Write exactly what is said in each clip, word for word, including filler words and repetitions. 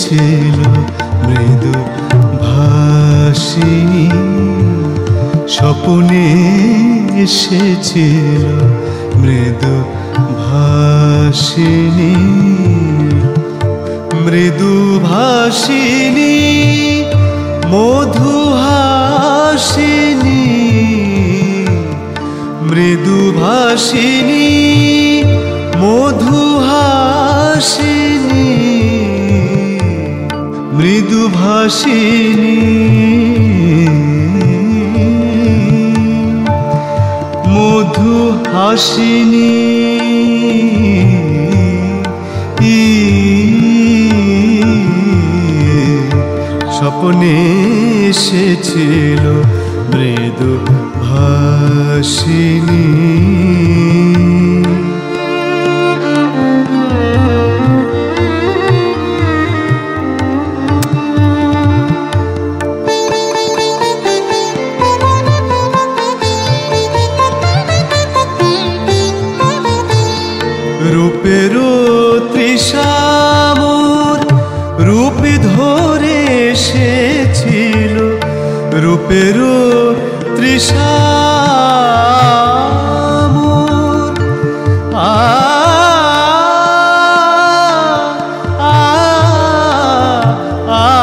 এসেছিল মৃদু ভাসিনী, স্বপ্নে এসেছিল মৃদু ভাসিনী, মৃদু ভাসিনী মধু হাসিনী, মৃদু ভাসিনী মধু হাসিনী, মৃদু ভাসিনী মধু হাসিনী, স্বপ্নে এসেছিল মৃদু ভাসিনী। রূপেরও তৃষা মোর রূপ ধরে এসেছিল, রূপেরও তৃষা মোর আ আ আ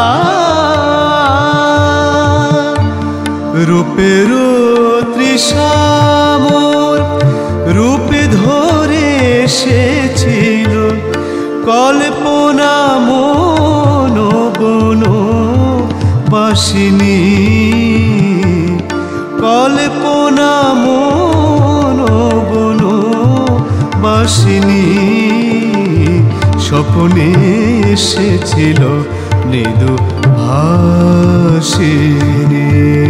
রূপেরও তৃষা মোর রূপ ধরে এসেছিল, কল্পনা মন বন বাসিনী, কল্পনা মন বন বাসিনী, স্বপ্নে এসেছিল মৃদু ভাসিনী।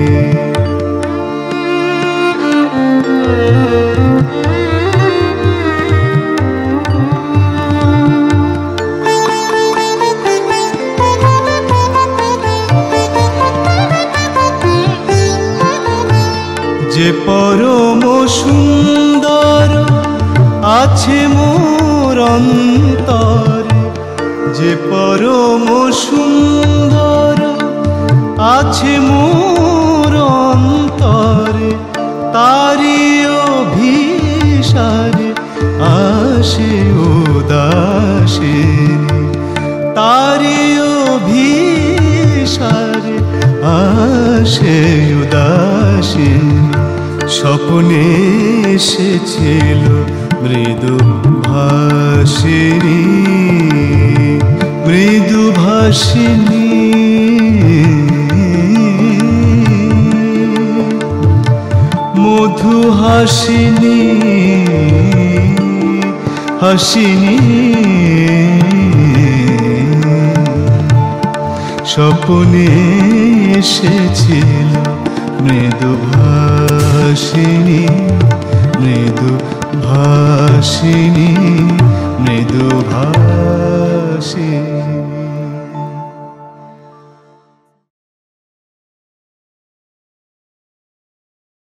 যে পরম সুন্দর আছে মোর অন্তরে, যে পরম সুন্দর আছে মোর অন্তরে, তারি অভিসারে আসে উদাসিনী, তারি অভিসারে আসে উদাসিনী, স্বপ্নে এসেছিল মৃদু ভাসিনী, মৃদু ভাসিনী, মধু হাসিনী, হাসিনী, স্বপ্নে এসেছিল মৃদু ভাসিনী, মৃদু ভাসিনী।